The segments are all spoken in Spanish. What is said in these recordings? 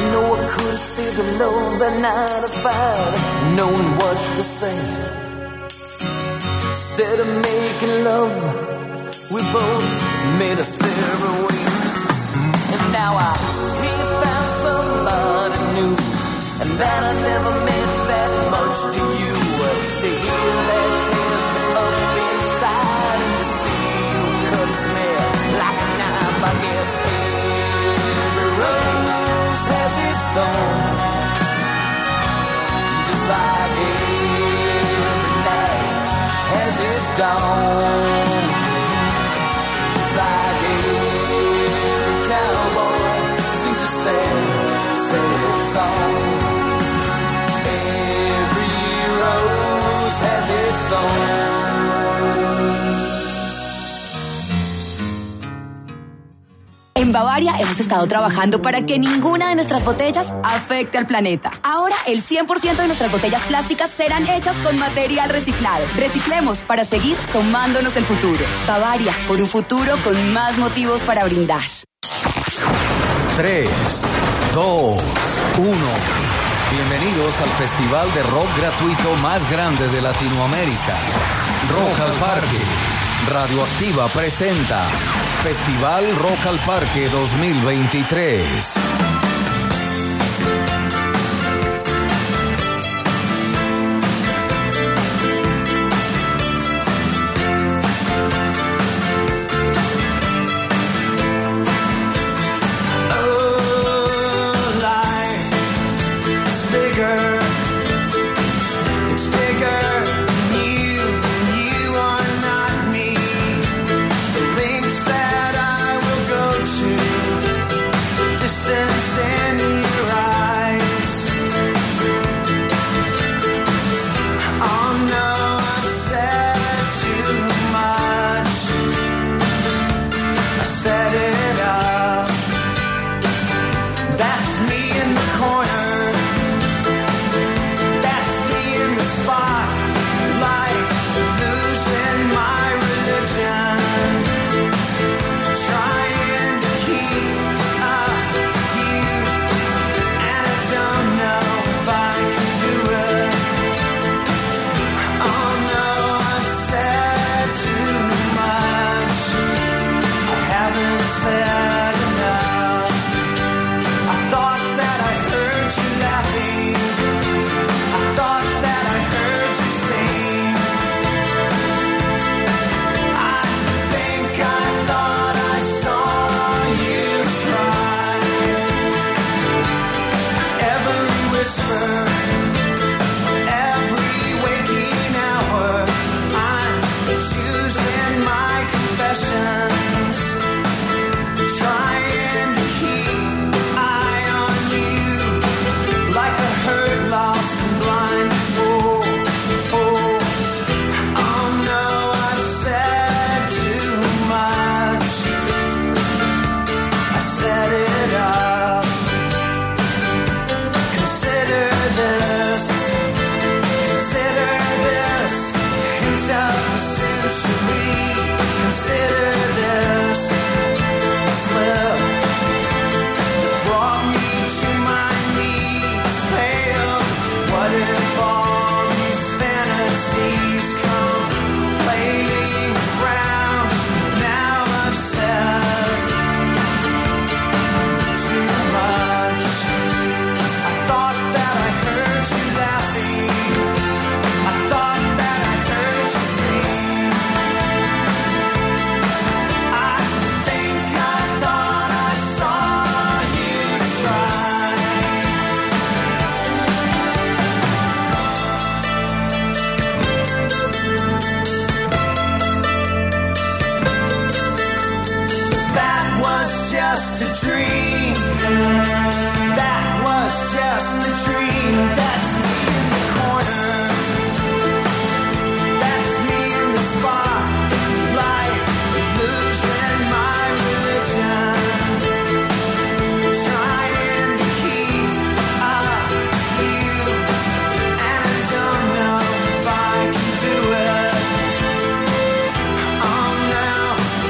know I could have saved the love that night I found, knowing what to say. Instead of making love, we both made our separate ways. And now I found somebody new, and that I never meant that much to you. To hear that tears me up inside, and to see you cuts me like a knife. I guess every rose has its thorn, just like every night has its dawn. Just like every cowboy sings a sad, sad song. Every rose has its thorn. En Bavaria hemos estado trabajando para que ninguna de nuestras botellas afecte al planeta. Ahora el 100% de nuestras botellas plásticas serán hechas con material reciclado. Reciclemos para seguir tomándonos el futuro. Bavaria, por un futuro con más motivos para brindar. 3, 2, 1. Bienvenidos al festival de rock gratuito más grande de Latinoamérica. Rock al Parque. Radioactiva presenta Festival Rock al Parque 2023.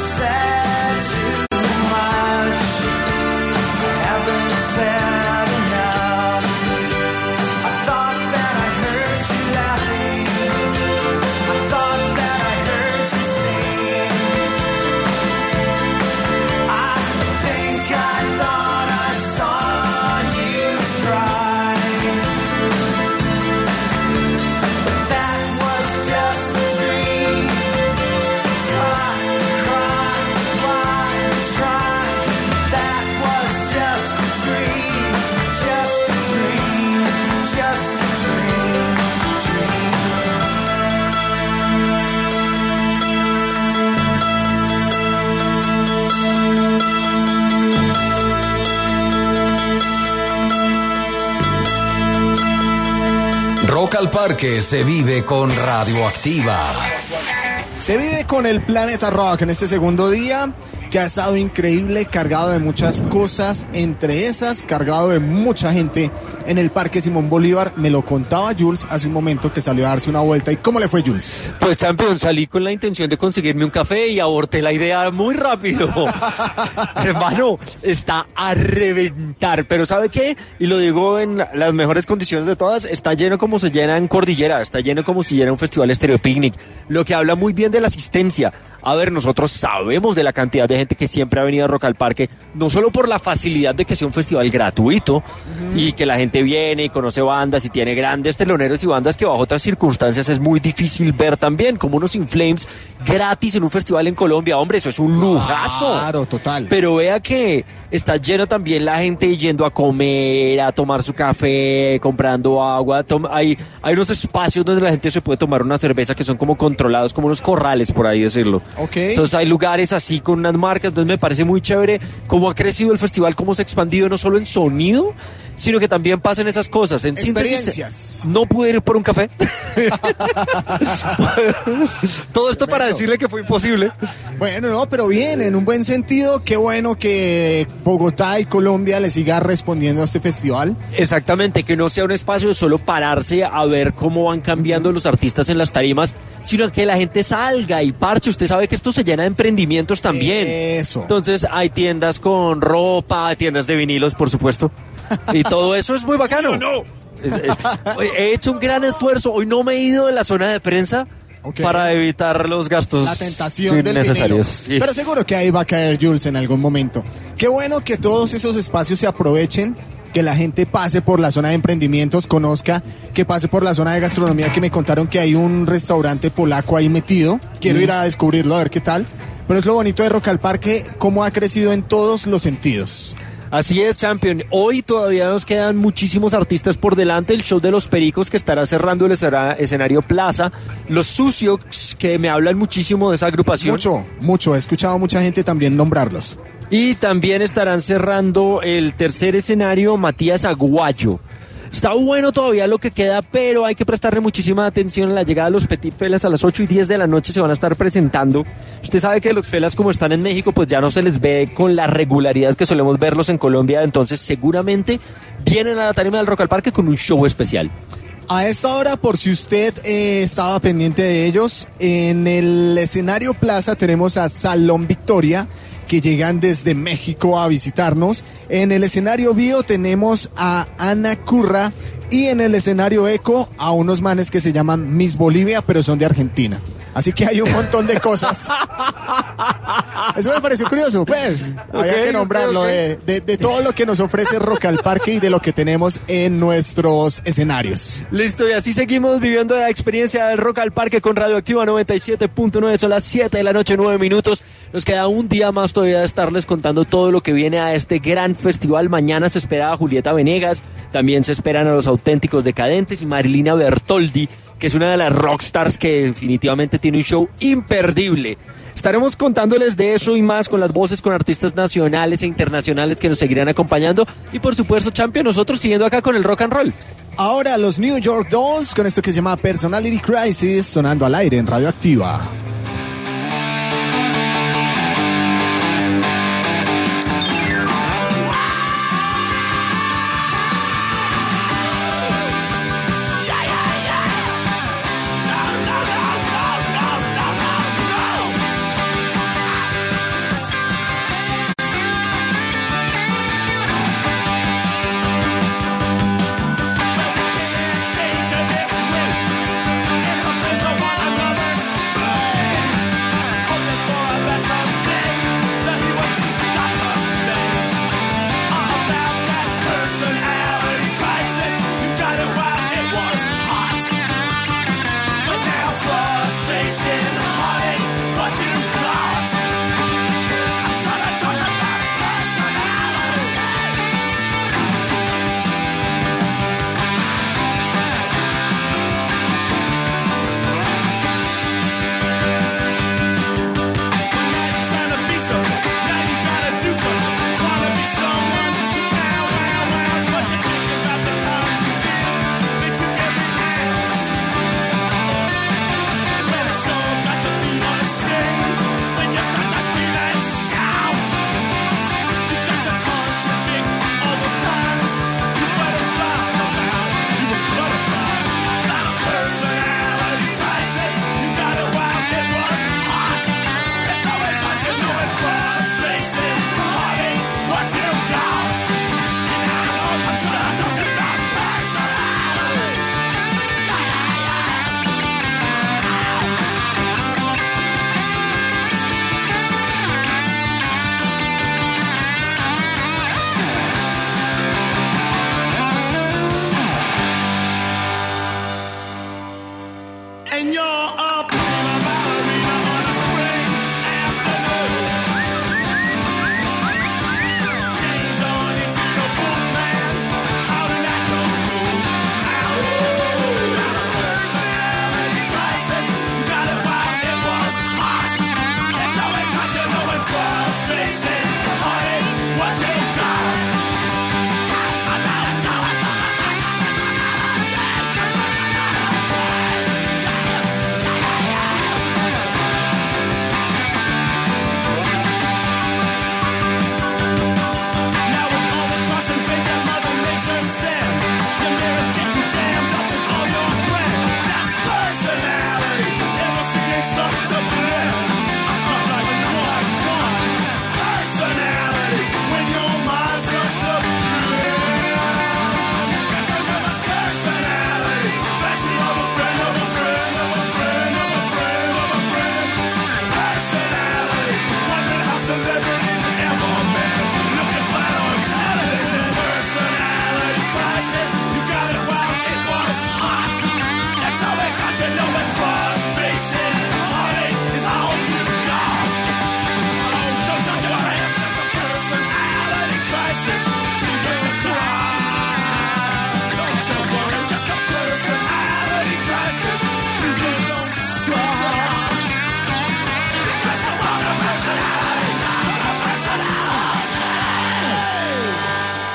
Sad enough. Rock al Parque se vive con Radioactiva. Se vive con el Planeta Rock en este segundo día, que ha estado increíble, cargado de muchas cosas, entre esas, cargado de mucha gente en el Parque Simón Bolívar. Me lo contaba Jules hace un momento que salió a darse una vuelta. ¿Y cómo le fue, Jules? Pues, Champion, salí con la intención de conseguirme un café y aborté la idea muy rápido. Hermano, está a reventar, pero ¿sabe qué? Y lo digo en las mejores condiciones de todas, está lleno como se llena en Cordillera, está lleno como si llena un festival Estéreo Picnic, lo que habla muy bien de la asistencia. A ver, nosotros sabemos de la cantidad de gente que siempre ha venido a Rock al Parque, no solo por la facilidad de que sea un festival gratuito y que la gente viene y conoce bandas y tiene grandes teloneros y bandas que bajo otras circunstancias es muy difícil ver también, como unos In Flames gratis en un festival en Colombia. Hombre, eso es un lujazo. Claro, total. Pero vea que está lleno también la gente yendo a comer, a tomar su café, comprando agua. Hay unos espacios donde la gente se puede tomar una cerveza que son como controlados, como unos corrales, por ahí decirlo. Okay. Entonces hay lugares así con unas marcas, entonces me parece muy chévere cómo ha crecido el festival, cómo se ha expandido no solo en sonido, sino que también pasan esas cosas. En experiencias. Síntesis, no pude ir por un café. Todo esto para decirle que fue imposible. Bueno, no, pero bien, en un buen sentido. Qué bueno que Bogotá y Colombia le siga respondiendo a este festival. Exactamente, que no sea un espacio de solo pararse a ver cómo van cambiando los artistas en las tarimas, sino que la gente salga y parche. Usted sabe que esto se llena de emprendimientos también. Eso. Entonces hay tiendas con ropa, tiendas de vinilos, por supuesto. Y todo eso es muy bacano. No. He hecho un gran esfuerzo. Hoy no me he ido de la zona de prensa para evitar los gastos la tentación del necesarios. Sí. Pero seguro que ahí va a caer Jules en algún momento. Qué bueno que todos esos espacios se aprovechen, que la gente pase por la zona de emprendimientos, conozca, que pase por la zona de gastronomía, que me contaron que hay un restaurante polaco ahí metido. Quiero ir a descubrirlo, a ver qué tal. Pero es lo bonito de Rock al Parque, cómo ha crecido en todos los sentidos. Así es, Champion. Hoy todavía nos quedan muchísimos artistas por delante. El show de Los Pericos, que estará cerrando el escenario Plaza. Los Sucios, que me hablan muchísimo de esa agrupación. Mucho. He escuchado a mucha gente también nombrarlos. Y también estarán cerrando el tercer escenario Matías Aguayo. Está bueno todavía lo que queda, pero hay que prestarle muchísima atención a la llegada de los Petit Felas. A las 8:10 de la noche se van a estar presentando. Usted sabe que los Felas, como están en México, pues ya no se les ve con la regularidad que solemos verlos en Colombia. Entonces seguramente vienen a la tarima del Rock al Parque con un show especial. A esta hora, por si usted estaba pendiente de ellos, en el escenario Plaza tenemos a Salón Victoria, que llegan desde México a visitarnos. En el escenario Bio tenemos a Ana Curra y en el escenario Eco a unos manes que se llaman Miss Bolivia, pero son de Argentina. Así que hay un montón de cosas. Eso me pareció curioso, pues. Había que nombrarlo de todo lo que nos ofrece Rock al Parque y de lo que tenemos en nuestros escenarios. Listo, y así seguimos viviendo la experiencia del Rock al Parque con Radioactiva 97.9. Son las 7 de la noche, 9 minutos. Nos queda un día más todavía de estarles contando todo lo que viene a este gran festival. Mañana se espera a Julieta Venegas. También se esperan a Los Auténticos Decadentes y Marilina Bertoldi, que es una de las rockstars que definitivamente tiene un show imperdible. Estaremos contándoles de eso y más con las voces, con artistas nacionales e internacionales que nos seguirán acompañando. Y por supuesto, Champion, nosotros siguiendo acá con el rock and roll. Ahora los New York Dolls con esto que se llama Personality Crisis, sonando al aire en Radioactiva.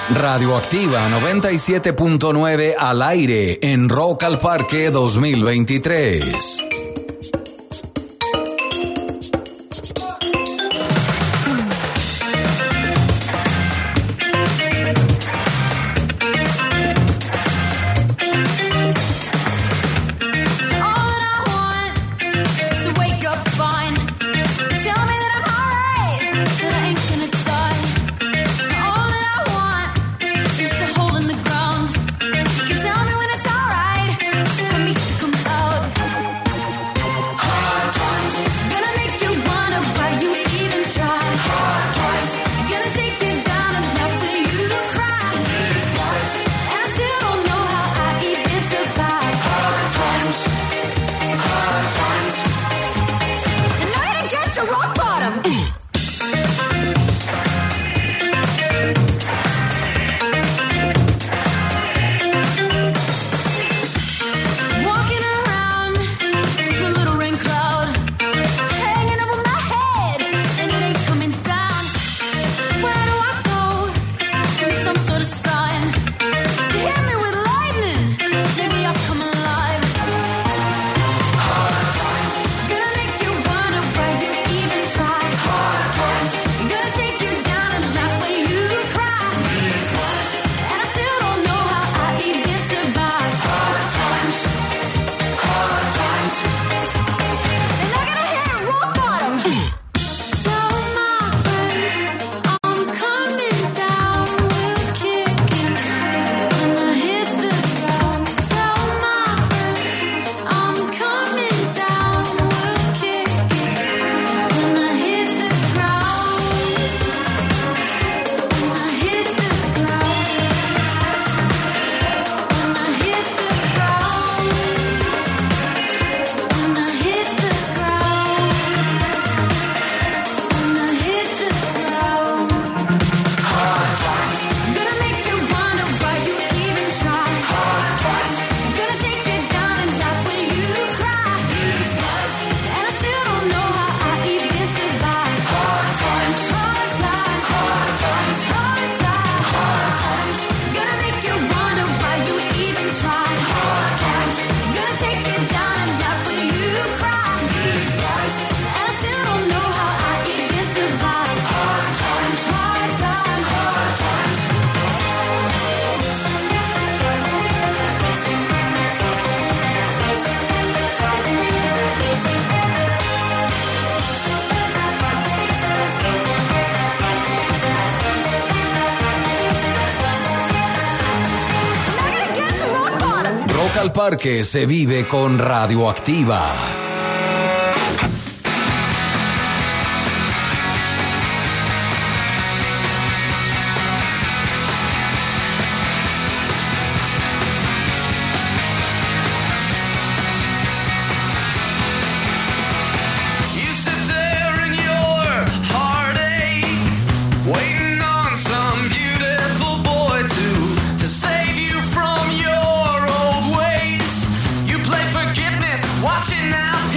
Radioactiva 97.9 al aire en Rock al Parque 2023. Al Parque se vive con Radioactiva. Watching out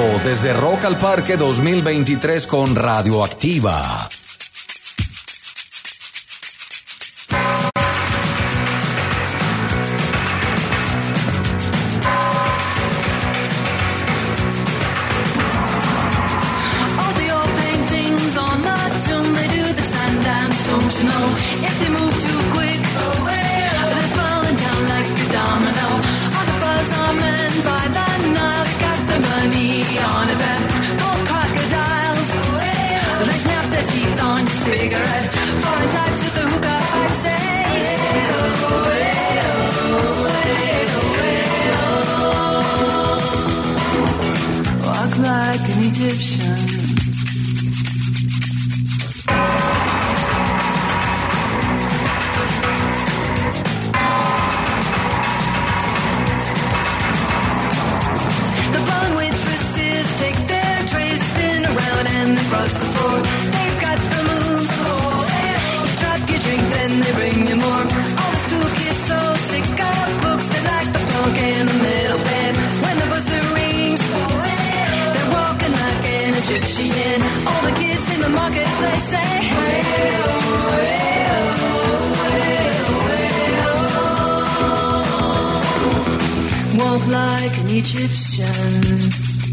desde Rock al Parque 2023 con Radioactiva. Walk like an Egyptian.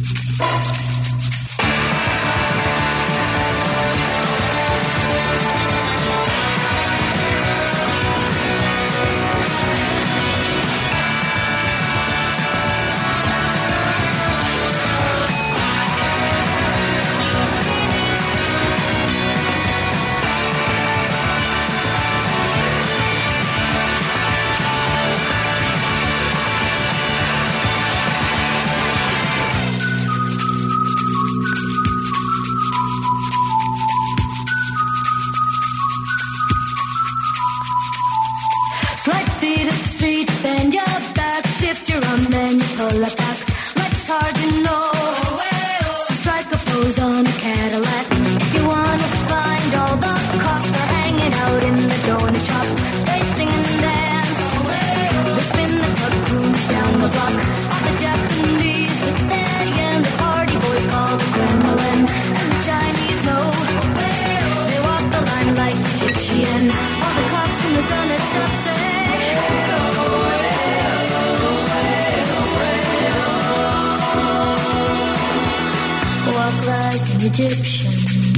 Egyptian.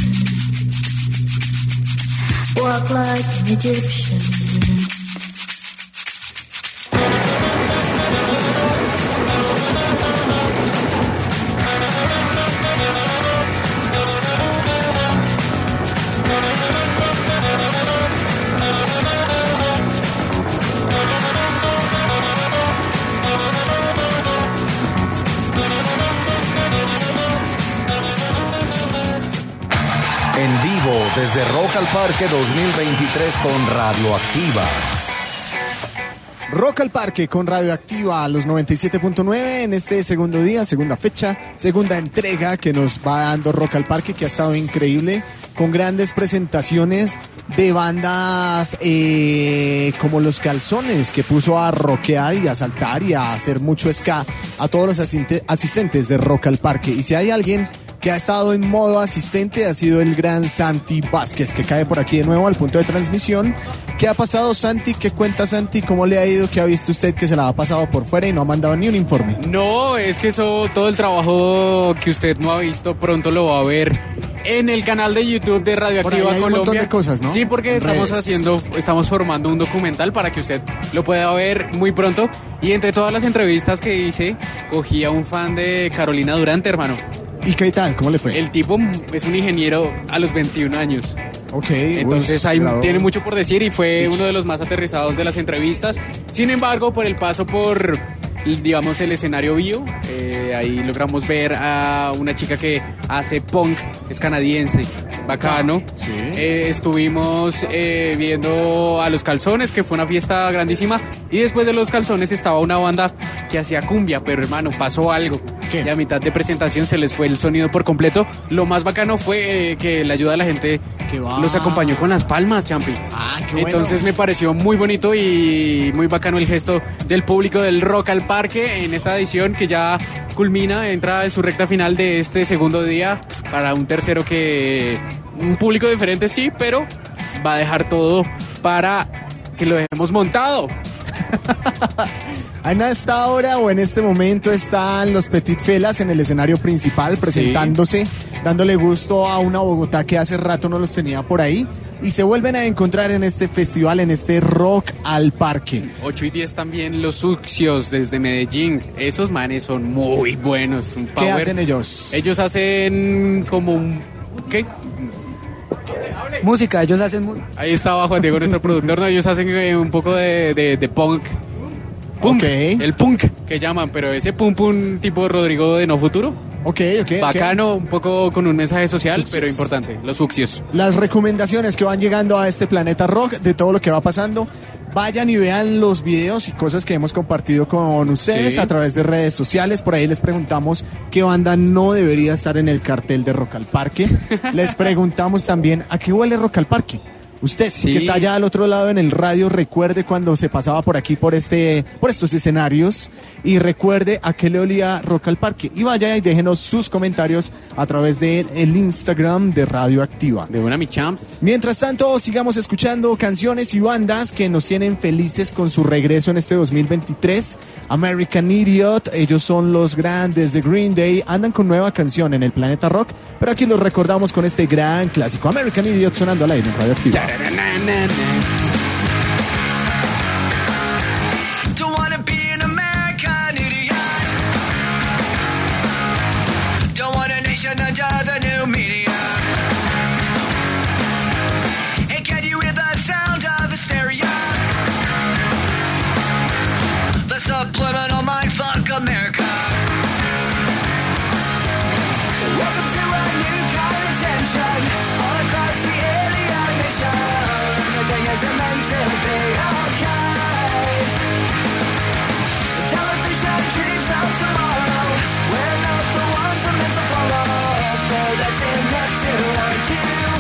Walk like an Egyptian. Desde Rock al Parque 2023 con Radioactiva. Rock al Parque con Radioactiva a los 97.9 en este segundo día, segunda fecha, segunda entrega que nos va dando Rock al Parque, que ha estado increíble, con grandes presentaciones de bandas como Los Calzones, que puso a rockear y a saltar y a hacer mucho ska a todos los asistentes de Rock al Parque. Y si hay alguien que ha estado en modo asistente, ha sido el gran Santi Vázquez, que cae por aquí de nuevo al punto de transmisión. ¿Qué ha pasado, Santi? ¿Qué cuenta, Santi? ¿Cómo le ha ido? ¿Qué ha visto usted que se la ha pasado por fuera y no ha mandado ni un informe? No, es que eso, todo el trabajo que usted no ha visto, pronto lo va a ver en el canal de YouTube de Radioactiva Colombia. Un montón de cosas, ¿no? Sí, porque estamos formando un documental para que usted lo pueda ver muy pronto. Y entre todas las entrevistas que hice, cogí a un fan de Carolina Durante, hermano. ¿Y qué tal? ¿Cómo le fue? El tipo es un ingeniero a los 21 años. Ok. Entonces tiene mucho por decir y fue uno de los más aterrizados de las entrevistas. Sin embargo, por el paso por, digamos, el escenario vivo, ahí logramos ver a una chica que hace punk, es canadiense, bacano. Sí. Estuvimos viendo a Los Calzones, que fue una fiesta grandísima, y después de Los Calzones estaba una banda que hacía cumbia, pero hermano, pasó algo. y a mitad de presentación se les fue el sonido por completo. Lo más bacano fue que la ayuda de la gente los acompañó con las palmas, Champi. Qué bueno. Entonces me pareció muy bonito y muy bacano el gesto del público del Rock al Parque en esta edición que ya culmina, entra en su recta final de este segundo día para un tercero que un público diferente sí, pero va a dejar todo para que lo dejemos montado. En esta hora o en este momento están los Petit Felas en el escenario principal presentándose, dándole gusto a una Bogotá que hace rato no los tenía por ahí y se vuelven a encontrar en este festival, en este Rock al Parque. 8 y 10 también los Sucios desde Medellín. Esos manes son muy buenos. Un power. ¿Qué hacen ellos? Ellos hacen como un... ¿Qué? Música, ellos hacen... Ahí está Juan Diego, nuestro productor. No, ellos hacen un poco de punk. Punk, el punk que llaman, pero ese pum tipo Rodrigo de No Futuro. Bacano, un poco con un mensaje social, Sucios. Pero importante, los Sucios. Las recomendaciones que van llegando a este Planeta Rock de todo lo que va pasando, vayan y vean los videos y cosas que hemos compartido con ustedes a través de redes sociales. Por ahí les preguntamos qué banda no debería estar en el cartel de Rock al Parque. Les preguntamos también a qué huele Rock al Parque. Usted, que está allá al otro lado en el radio, recuerde cuando se pasaba por aquí, por estos escenarios, y recuerde a qué le olía Rock al Parque. Y vaya y déjenos sus comentarios a través del Instagram de Radio Activa. De buena, mi champ. Mientras tanto, sigamos escuchando canciones y bandas que nos tienen felices con su regreso en este 2023. American Idiot, ellos son los grandes de Green Day, andan con nueva canción en el Planeta Rock, pero aquí los recordamos con este gran clásico. American Idiot sonando al aire en Radio Activa. Don't wanna be an American idiot. Don't want a nation under the new media. And can you hear the sound of hysteria? The subliminal mindfuck America. Welcome to a new kind of tension all across the alien nation. Everything isn't meant to be okay. Television dreams of tomorrow. We're not the ones I'm meant to follow. So that's enough to argue.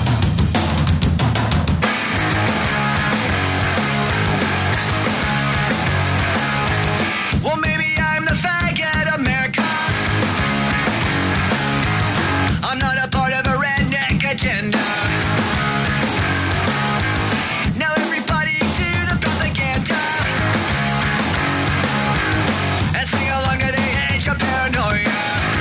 Well, maybe I'm the faggot America. I'm not a part of a redneck agenda. Now everybody to the propaganda and sing along to the age of paranoia.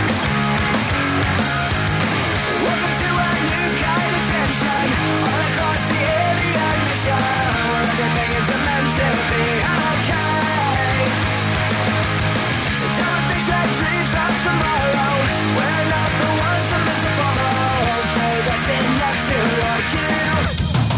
Welcome to a new kind of tension all across the alien mission. Everything is meant to be okay. Television dreams of tomorrow. We're not the ones I'm meant to follow. So that's enough to argue.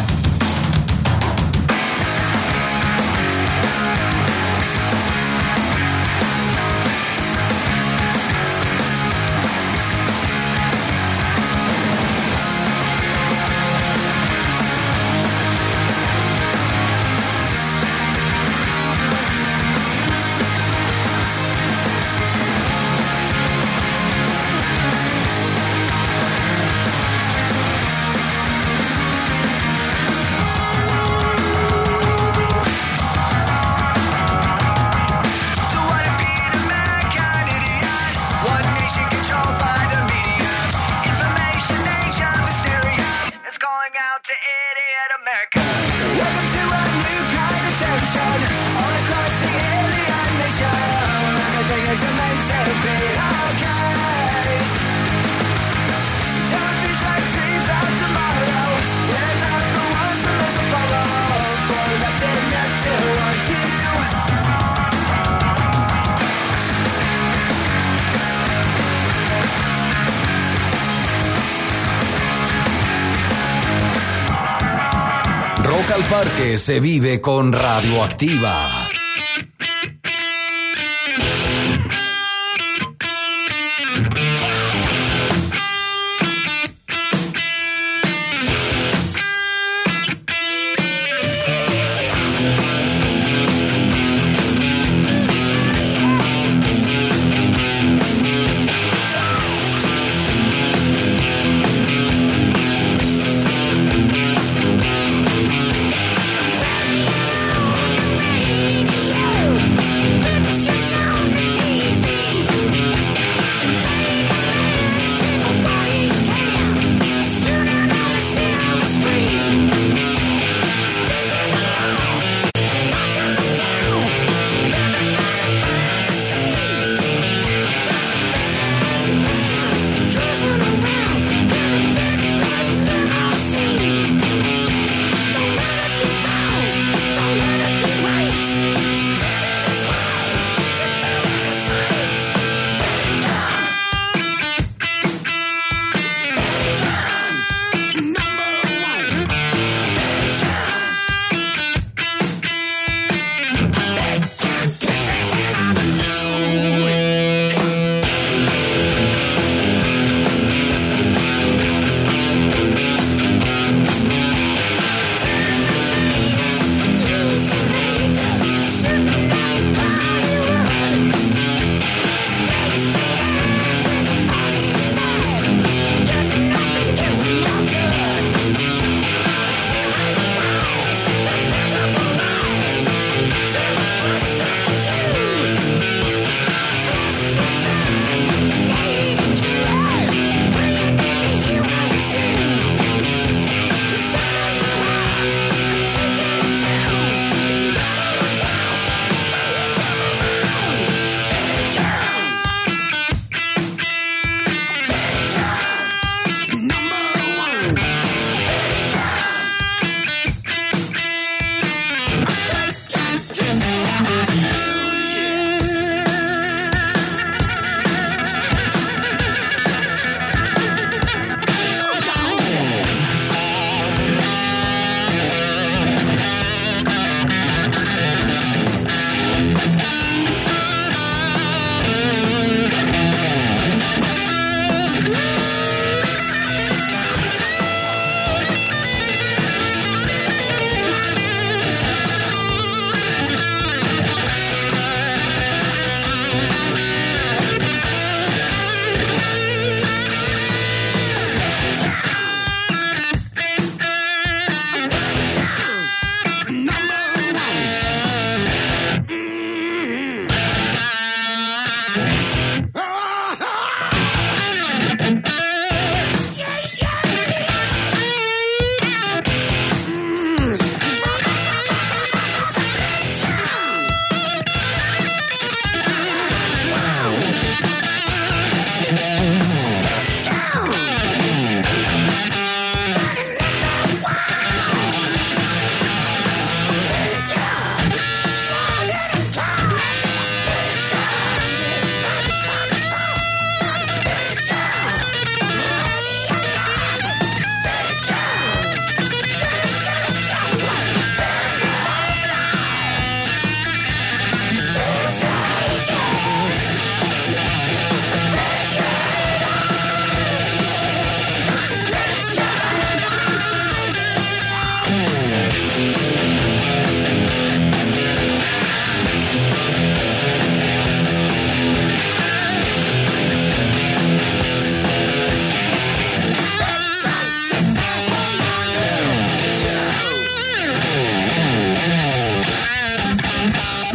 Rock al Parque se vive con Radioactiva.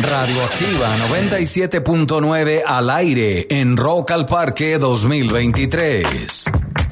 Radioactiva 97.9 al aire en Rock al Parque 2023.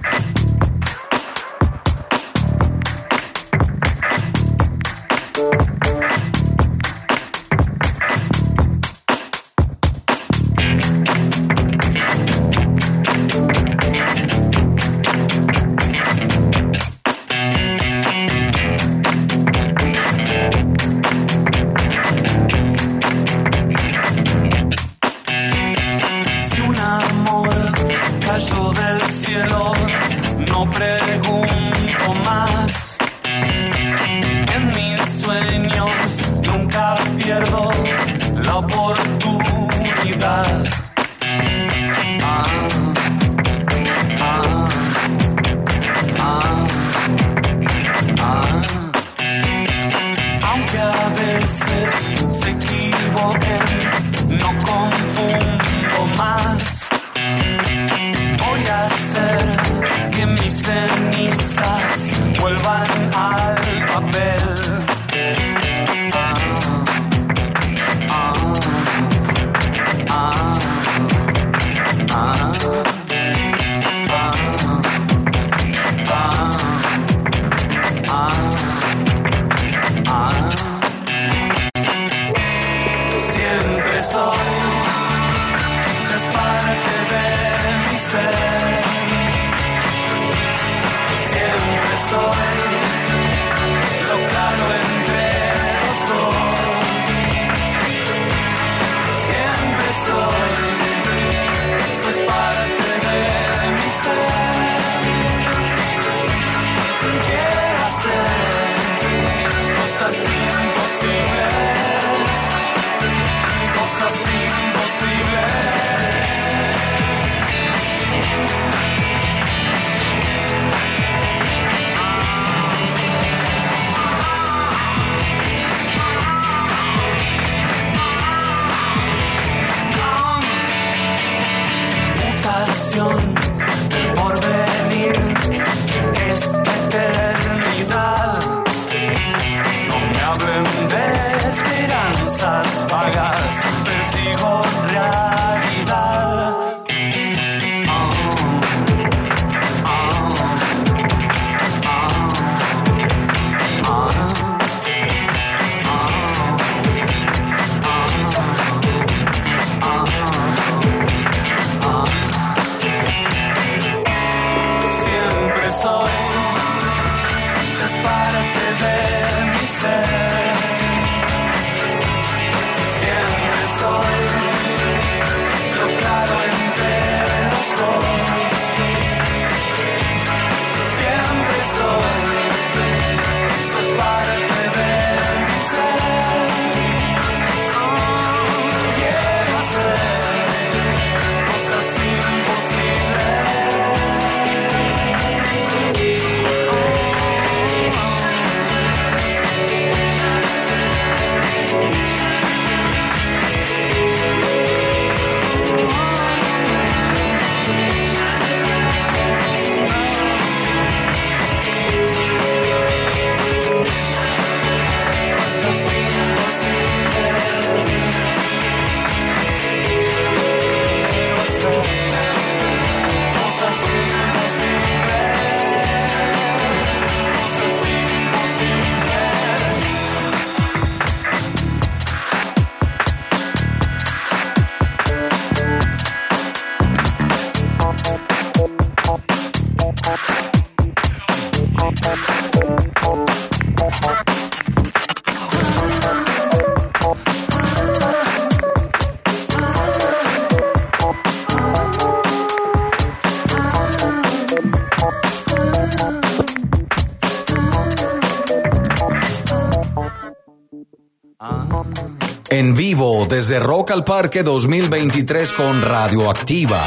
En vivo desde Rock al Parque 2023 con Radioactiva.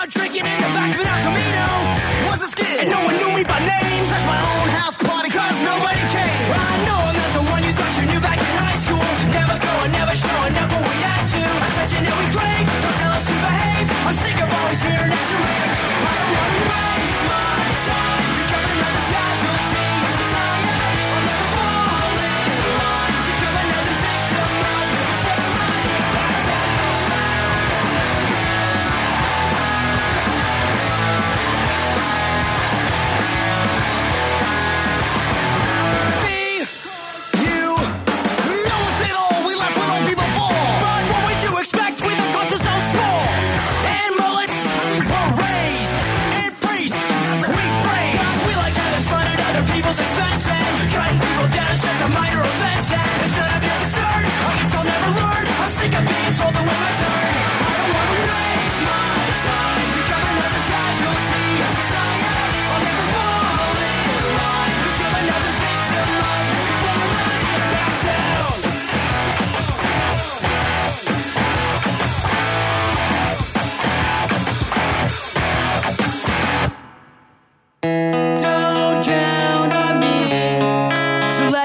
And no one knew me by name. Trash my own house party, cause no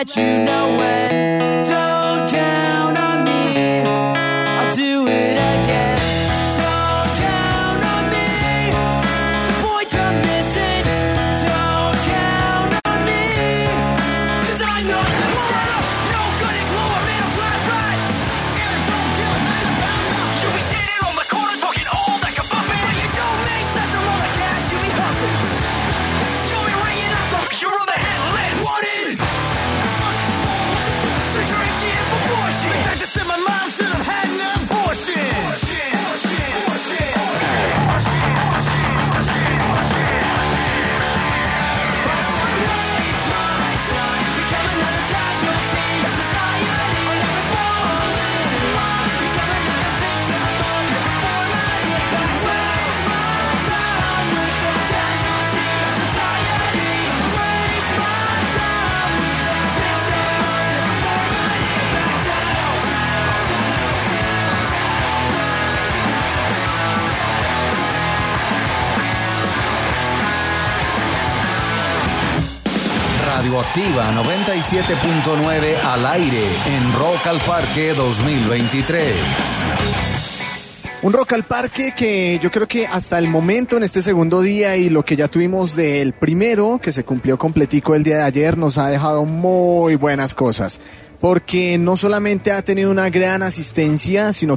let you know when. Don't count on me, I'll do it again. Don't count on me, it's the point you're missing. Don't count on me, 'cause I'm not no good at glue, I'm in a flat ride. And I don't give a thing about nothing. You'll be sitting on the corner talking all that kabuffin'. But you don't make sense from all the cash you be huffing. You'll be ringing up the you're on the hit list. Wanted to drinking abortion. Back to say my mom should have had an abortion. Become another casualty of society. I'll never fall in line. Become another victim of the formality. But waste my time with a casualty of society. Waste my time with a victim of the formality. Back down. Radioactiva 97.9 al aire en Rock al Parque 2023. Un Rock al Parque que yo creo que hasta el momento, en este segundo día y lo que ya tuvimos del primero, que se cumplió completico el día de ayer, nos ha dejado muy buenas cosas. Porque no solamente ha tenido una gran asistencia, sino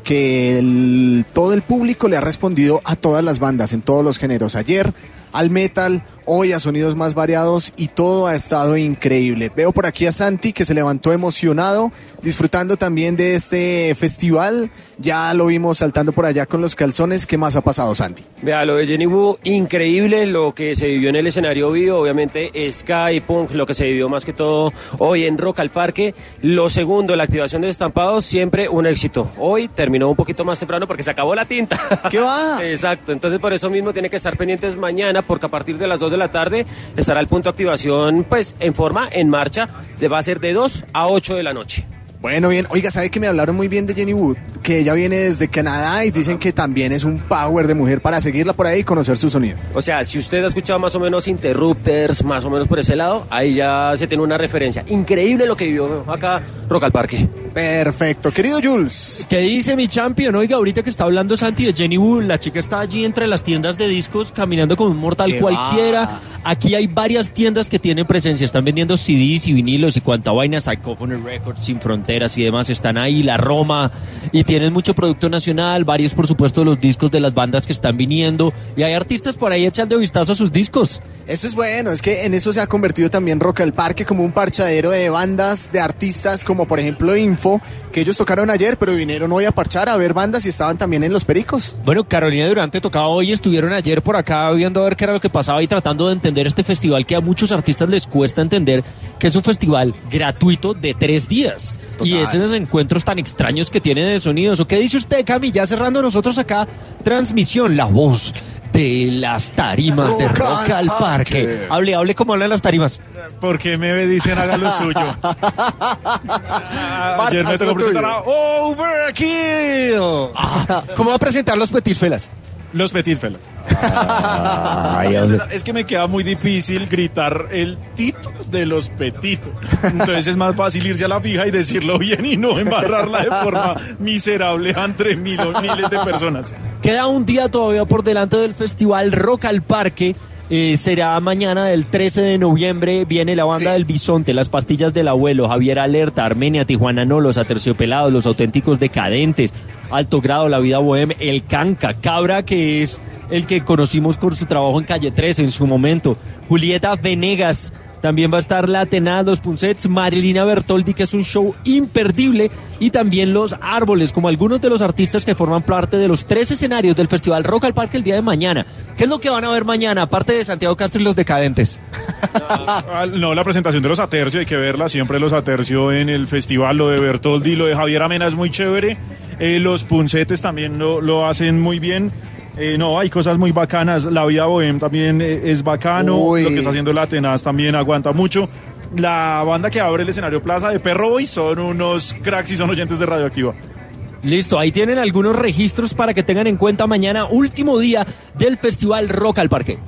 que todo el público le ha respondido a todas las bandas, en todos los géneros. Ayer al metal, hoy a sonidos más variados y todo ha estado increíble. Veo por aquí a Santi que se levantó emocionado, disfrutando también de este festival. Ya lo vimos saltando por allá con los calzones. ¿Qué más ha pasado, Santi? Vea, lo de Jenny Wu, increíble lo que se vivió en el escenario vivo, obviamente ska y punk, lo que se vivió más que todo hoy en Rock al Parque. Lo segundo, la activación de Estampados, siempre un éxito. Hoy terminó un poquito más temprano porque se acabó la tinta. ¿Qué va? Exacto, entonces por eso mismo tiene que estar pendientes mañana, porque a partir de las 2 de la tarde estará el punto de activación pues en forma, en marcha, va a ser de 2 a 8 de la noche. Bueno, bien. Oiga, ¿sabe que me hablaron muy bien de Jenny Wood? Que ella viene desde Canadá y dicen que también es un power de mujer para seguirla por ahí y conocer su sonido. O sea, si usted ha escuchado más o menos Interrupters, más o menos por ese lado, ahí ya se tiene una referencia. Increíble lo que vivió acá Rock al Parque. Perfecto. Querido Jules. ¿Qué dice mi champion? Oiga, ahorita que está hablando Santi de Jenny Wu, la chica está allí entre las tiendas de discos caminando como un mortal ¡Qué cualquiera. va! Aquí hay varias tiendas que tienen presencia, están vendiendo CDs y vinilos y cuanta vaina, Psychophony Records, Sin Fronteras y demás, están ahí, La Roma, y tienen mucho producto nacional, varios por supuesto de los discos de las bandas que están viniendo, y hay artistas por ahí echando vistazo a sus discos. Eso es bueno, es que en eso se ha convertido también Rock al Parque, como un parchadero de bandas, de artistas, como por ejemplo Info, que ellos tocaron ayer, pero vinieron hoy a parchar, a ver bandas y estaban también en Los Pericos. Bueno, Carolina Durante tocaba hoy, estuvieron ayer por acá viendo a ver qué era lo que pasaba y tratando de entender este festival que a muchos artistas les cuesta entender, que es un festival gratuito de 3 días. Total. Y esos encuentros tan extraños que tiene de sonidos. ¿O qué dice usted, Cami? Ya cerrando nosotros acá, transmisión, la voz de las tarimas de Rock al Parque. Hable como hablan las tarimas. ¿Por qué me dicen hagan lo suyo? Ayer me tocó presentar a Overkill. ¿Cómo va a presentar los Petit Felas? Los Petit Felas. Es que me queda muy difícil gritar el tit de los Petit. Entonces es más fácil irse a la fija y decirlo bien y no embarrarla de forma miserable entre miles de personas. Queda un día todavía por delante del festival Rock al Parque. Será mañana del 13 de noviembre. Viene la banda del Bisonte, Las Pastillas del Abuelo, Javier Alerta, Armenia, Tijuana No, Los Aterciopelados, Los Auténticos Decadentes, Alto Grado, La Vida Bohem, El Canca, Cabra, que es el que conocimos por su trabajo en Calle 13 en su momento, Julieta Venegas. También va a estar La Tenaz, Los Punsets, Marilina Bertoldi, que es un show imperdible, y también Los Árboles, como algunos de los artistas que forman parte de los 3 escenarios del Festival Rock al Parque el día de mañana. ¿Qué es lo que van a ver mañana, aparte de Santiago Castro y Los Decadentes? No, la presentación de Los Atercio, hay que verla, siempre Los Atercio en el festival, lo de Bertoldi, lo de Javier Amena es muy chévere, los Punsetes también lo hacen muy bien. No, hay cosas muy bacanas. La Vida Bohem también es bacano. Uy. Lo que está haciendo La Tenaz también aguanta mucho. La banda que abre el escenario Plaza de Perro Boy son unos cracks y son oyentes de Radioactiva. Listo, ahí tienen algunos registros para que tengan en cuenta mañana, último día del Festival Rock al Parque.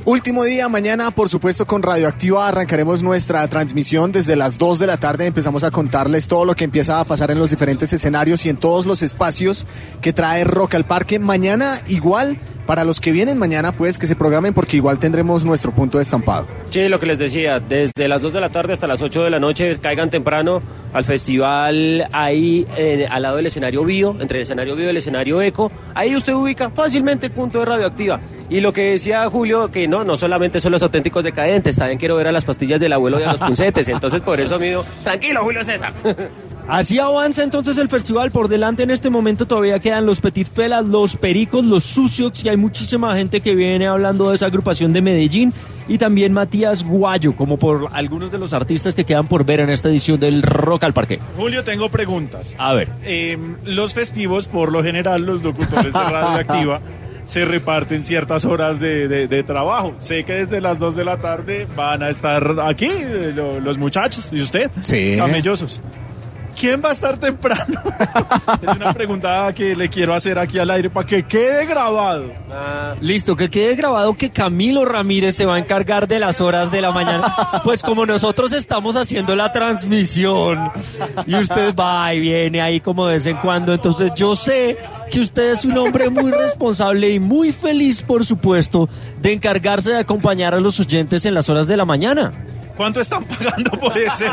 Último día, mañana por supuesto con Radioactiva arrancaremos nuestra transmisión desde las 2 de la tarde. Empezamos a contarles todo lo que empieza a pasar en los diferentes escenarios y en todos los espacios que trae Rock al Parque. Mañana igual, para los que vienen mañana pues que se programen porque igual tendremos nuestro punto de estampado. Sí, lo que les decía, desde las 2 de la tarde hasta las 8 de la noche, caigan temprano al festival ahí al lado del escenario Bio, entre el escenario Bio y el escenario Eco. Ahí usted ubica fácilmente el punto de Radioactiva. Y lo que decía Julio, que no solamente son los auténticos decadentes, también quiero ver a las pastillas del abuelo y a los puncetes. Entonces por eso mido, tranquilo Julio César. Así avanza entonces el festival. Por delante en este momento todavía quedan los Petit Felas, los Pericos, los Suciox y hay muchísima gente que viene hablando de esa agrupación de Medellín y también Matías Guayo, como por algunos de los artistas que quedan por ver en esta edición del Rock al Parque. Julio, tengo preguntas. A ver. Los festivos, por lo general, los locutores de Radioactiva se reparten ciertas horas de trabajo. Sé que desde las 2 de la tarde van a estar aquí los muchachos y usted, sí, camellosos. ¿Quién va a estar temprano? Es una pregunta que le quiero hacer aquí al aire para que quede grabado. Listo, que quede grabado que Camilo Ramírez se va a encargar de las horas de la mañana. Pues como nosotros estamos haciendo la transmisión y usted va y viene ahí como de vez en cuando, entonces yo sé que usted es un hombre muy responsable y muy feliz, por supuesto, de encargarse de acompañar a los oyentes en las horas de la mañana. ¿Cuánto están pagando por ese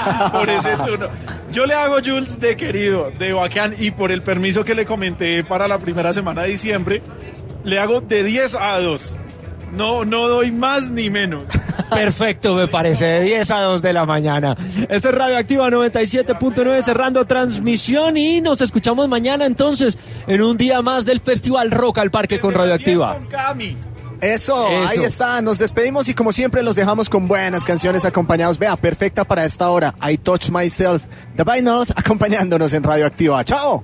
turno? Yo le hago Jules de querido, de bacán, y por el permiso que le comenté para la primera semana de diciembre, le hago de 10 a 2. No doy más ni menos. Perfecto, me parece, de 10 a 2 de la mañana. Esto es Radioactiva 97.9, cerrando transmisión y nos escuchamos mañana entonces en un día más del Festival Rock al Parque con Radioactiva. Con Cami. Eso, ahí está, nos despedimos y como siempre los dejamos con buenas canciones acompañados. Vea, perfecta para esta hora, I Touch Myself, The Vinyls acompañándonos en Radioactiva. ¡Chao!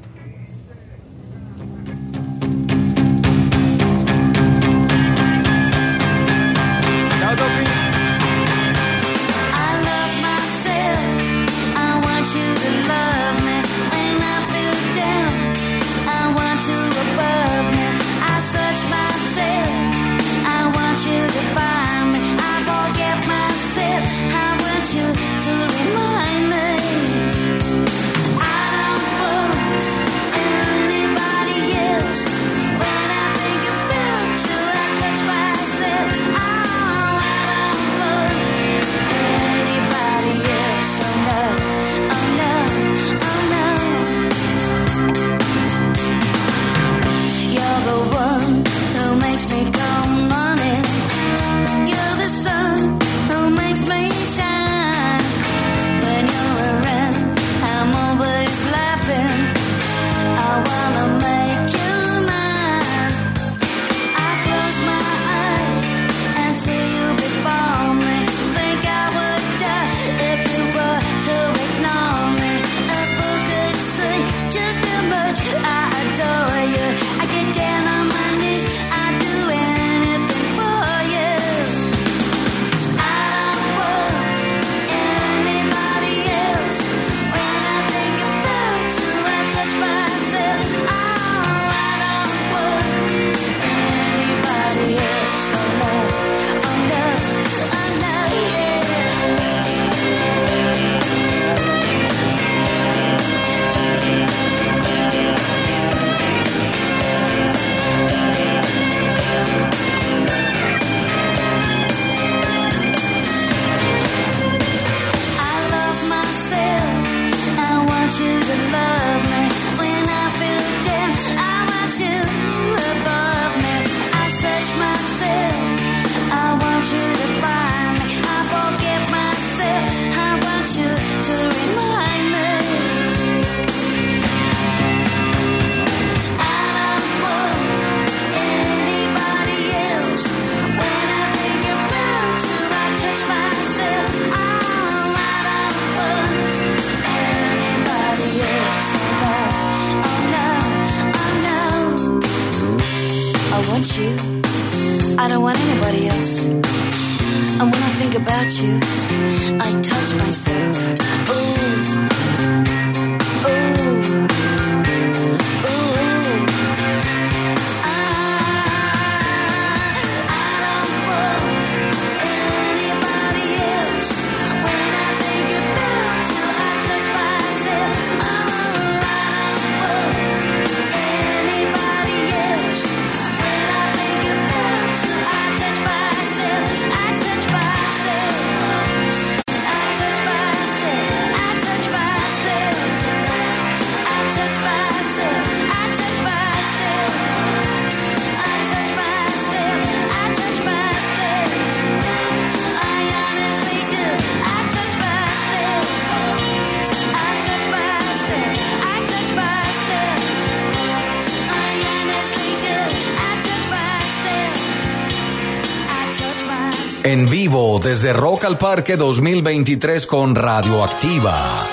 I don't want anybody else. And when I think about you, I touch myself. Ooh. I don't want En vivo desde Rock al Parque 2023 con Radioactiva.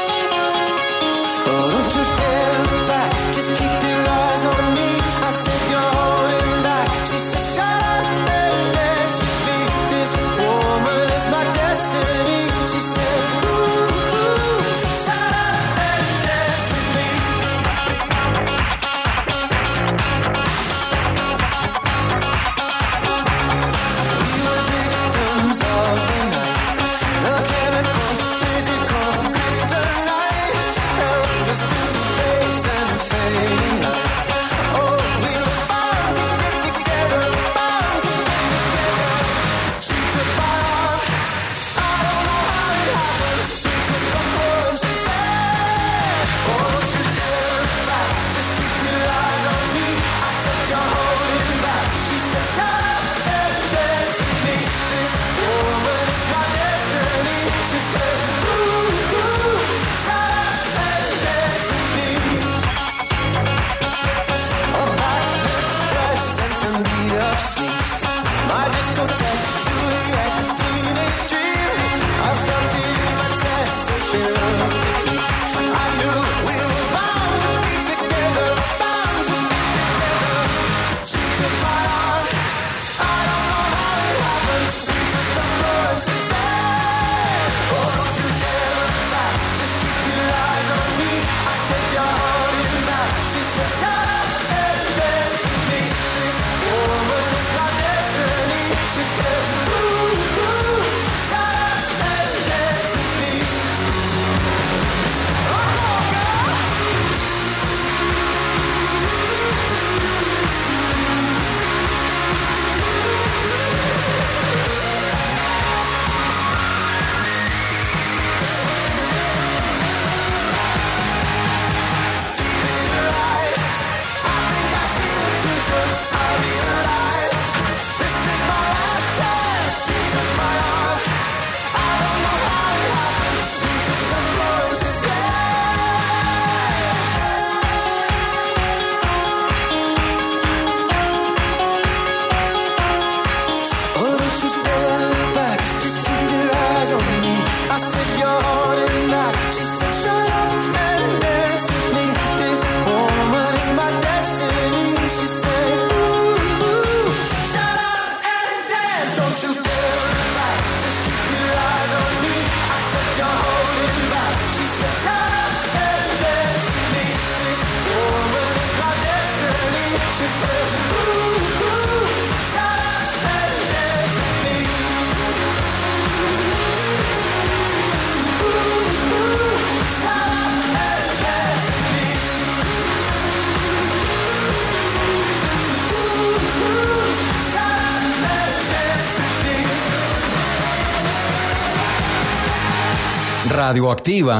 Radioactiva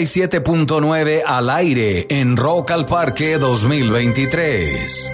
97.9 al aire en Rock al Parque 2023.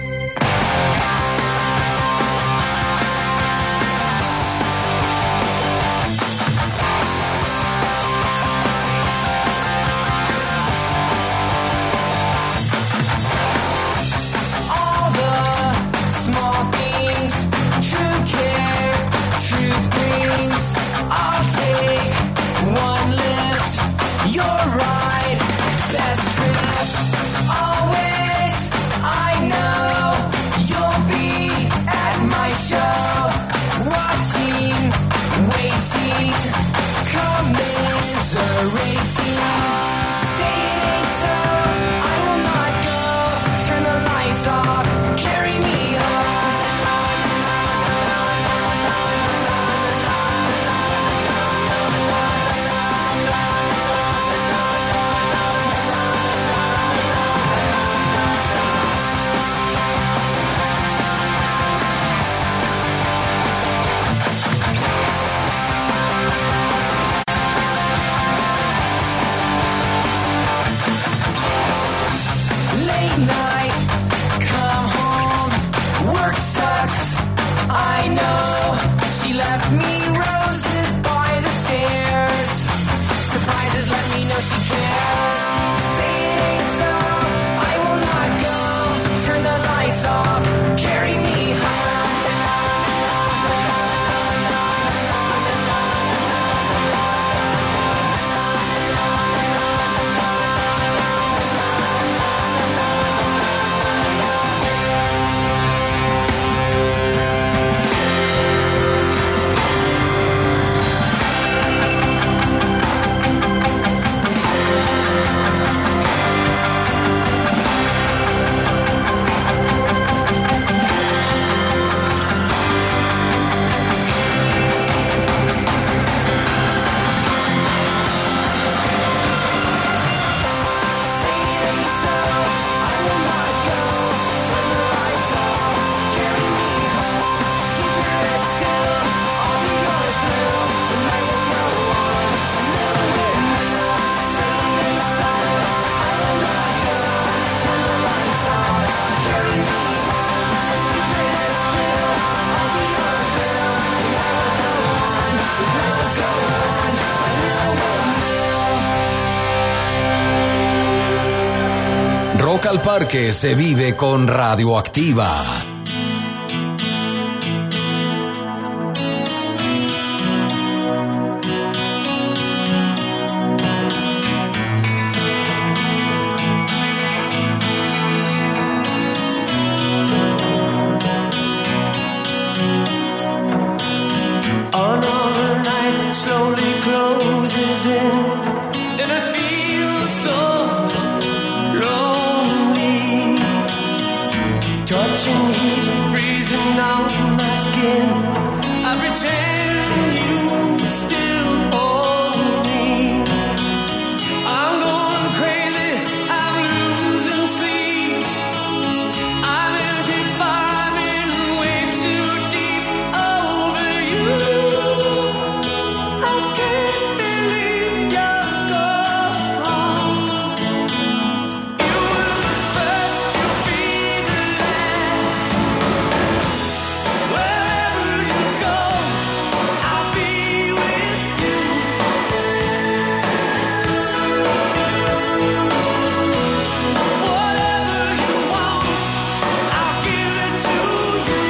Rock al Parque se vive con Radioactiva. Another night slowly closes in, and I feel so lonely. Touching heat, freezing on my skin. I pretend you still hold me. I'm going crazy, I'm losing sleep. I'm empty, farming way too deep over you. I can't believe you're gone. You were the first, you'll be the last. Wherever you go, I'll be with you. Whatever you want, I'll give it to you.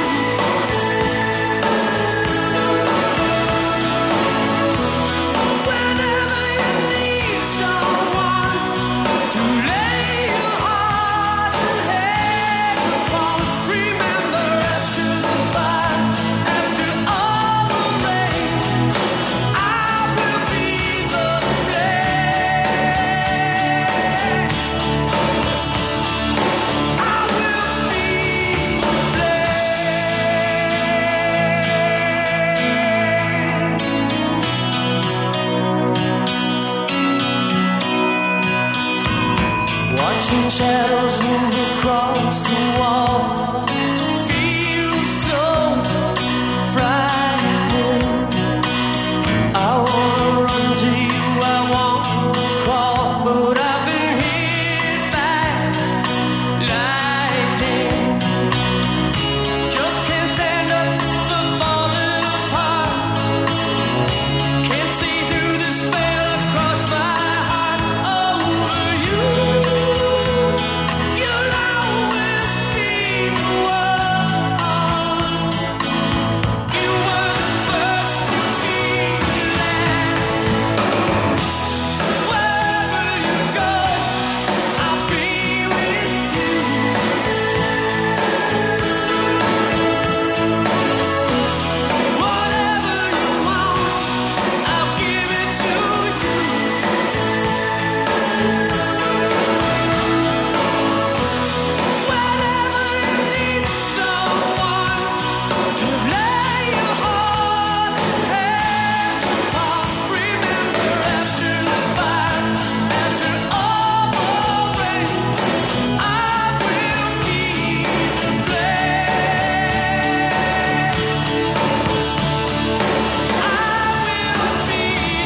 Whenever you need someone to lay your heart and head upon, remember after the fire, after all the rain, I will be the flame. I will be the flame. Watching shadows